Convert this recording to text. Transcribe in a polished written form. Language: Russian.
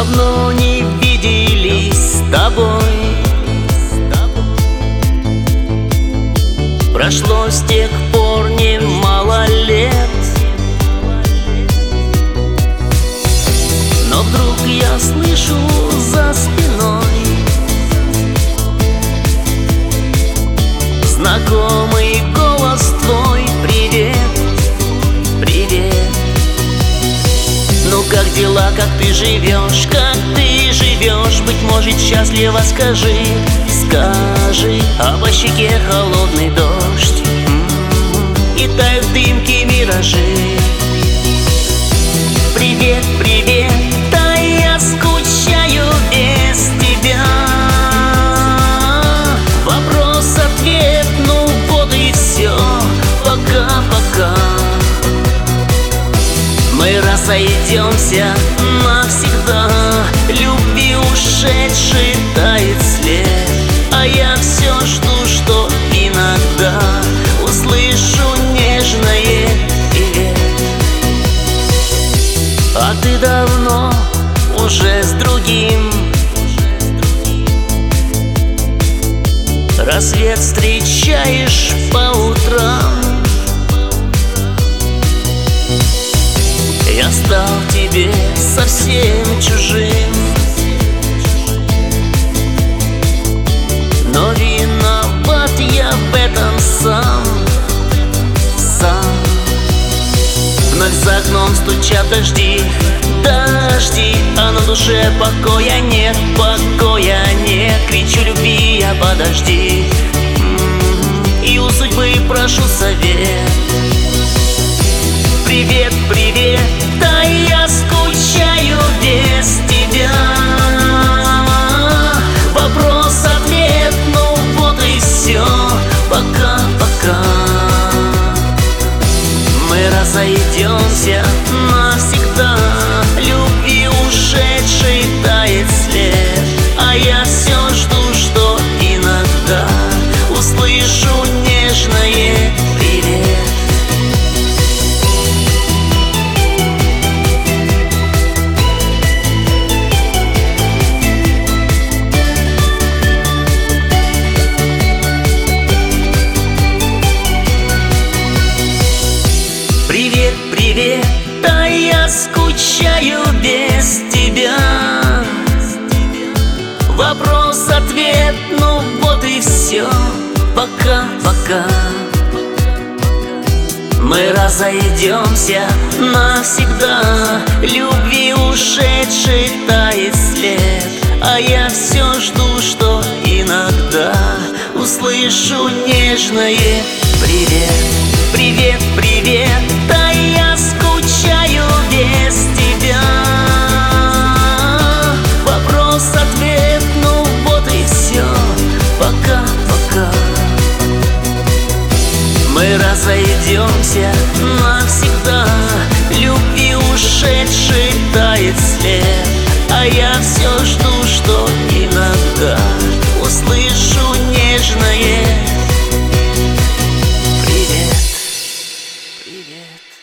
Давно не виделись с тобой. Прошло с тех пор немало лет, но вдруг я слышу за спиной знакомый голос твой. Привет, привет. Ну как дела, как ты живешь, как ты живешь? Быть может, счастливо, скажи, скажи. А по щеке холодный дождь, и тают дымки миражи. Привет, привет, да я скучаю без тебя. Вопрос-ответ, ну вот и все. Пока-пока. Мы разойдемся навсегда. Любви ушедшей тает след, а я все жду, что иногда услышу нежное «привет». А ты давно уже с другим. Рассвет встречаешь по утрам. Я стал тебе совсем чужим, но виноват я в этом сам. Вновь за окном стучат дожди, дожди, а на душе покоя нет, покоя нет. Кричу любви я, подожди, и у судьбы прошу совет. Привет, привет, да я скучаю без тебя. Вопрос-ответ, ну вот и все. Пока-пока. Мы разойдемся навсегда. Любви ушедшей тает след, а я все жду, что иногда услышу нежное «привет». Привет, привет, да я скучаю без тебя. Вопрос-ответ, ну вот и все. Пока-пока. Мы разойдемся навсегда. Любви ушедшей тает след, а я все жду, что иногда услышу нежное «привет». Привет, привет, да я скучаю без тебя. Вопрос-ответ, ну вот и все. Пока-пока. Мы разойдемся навсегда. Любви ушедшей тает след, а я все жду, что иногда услышу нежное «привет». Привет.